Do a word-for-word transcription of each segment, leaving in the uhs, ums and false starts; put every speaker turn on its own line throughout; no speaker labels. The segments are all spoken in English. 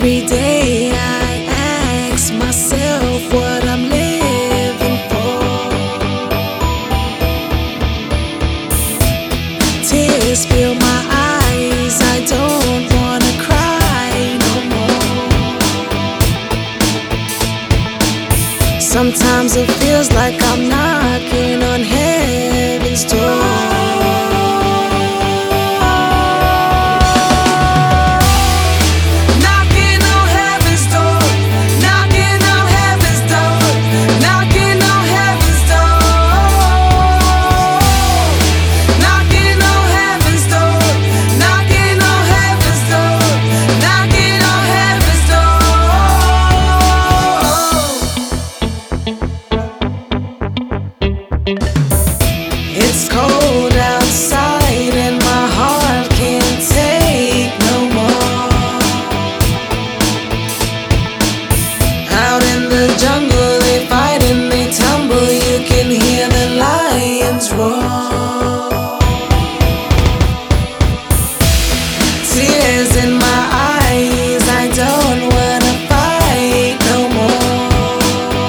Every day I ask myself what I'm living for. Tears fill my eyes, I don't wanna cry no more. Sometimes it feels like I'm knocking on heaven's door. It's cold outside and my heart can't take no more. Out in the jungle they fight and they tumble, you can hear the lions roar. Tears in my eyes, I don't wanna fight no more.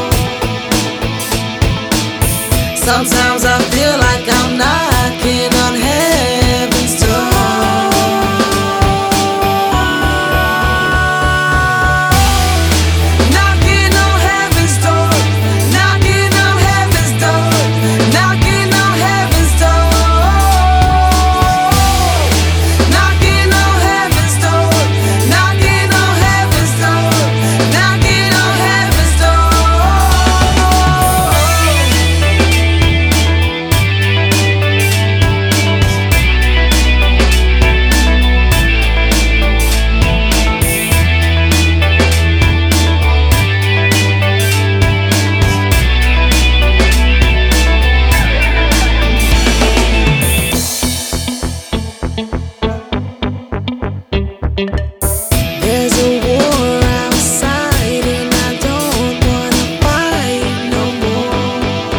Sometimes I feel like I'm knocking on heaven's door. Knocking on heaven's door. Knocking on heaven's door. Knocking on heaven's door. Knocking on heaven's door. Knocking on heaven's door. Knocking on heaven's door. There's a war outside and I don't wanna fight no more.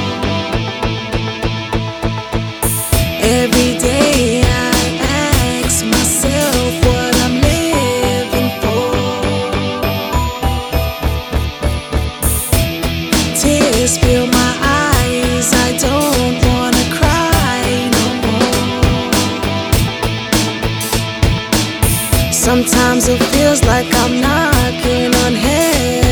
Every day I ask myself what I'm living for. Tears fill my eyes, I don't wanna cry no more. Sometimes it feels like I'm knocking on heaven.